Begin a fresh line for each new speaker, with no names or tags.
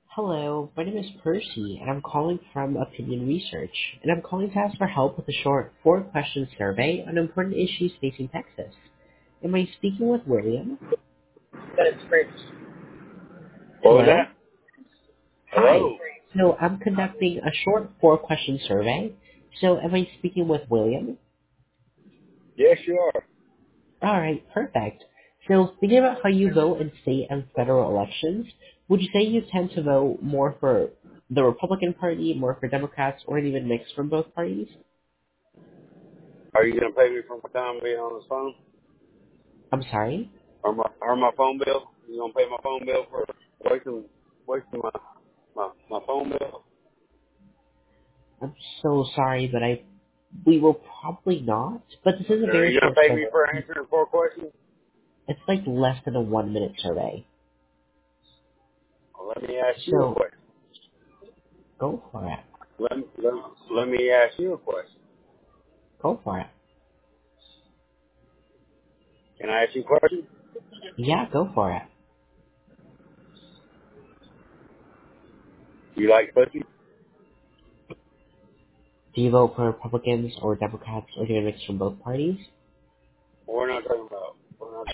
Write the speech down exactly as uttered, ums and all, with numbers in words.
Hello, my name is Percy, and I'm calling from Opinion Research, and I'm calling to ask for help with a short four-question survey on important issues facing Texas. Am I speaking with William?
That's great. What was
Hello?
that?
Hi.
Hello?
So I'm conducting a short four-question survey. So am I speaking with William?
Yes, you are.
All right, perfect. So thinking about how you vote in state and federal elections, would you say you tend to vote more for the Republican Party, more for Democrats, or even mix from both parties?
Are you going to pay me for my time being on the phone?
I'm sorry?
Or my, or my phone bill? You going to pay my phone bill for wasting, wasting my, my, my phone bill?
I'm so sorry, but I we will probably not. But this is a
Or are
very
you going
short
to pay me
survey.
for answering four questions?
It's like less than a one minute survey.
Well, let me ask you a
So
question.
go for it.
Let, me- let, me- let me ask you a question.
Go for it.
Can I ask you a question?
Yeah, go for it.
You like pussy?
Do you vote for Republicans or Democrats or do you mix from both parties?
We're not talking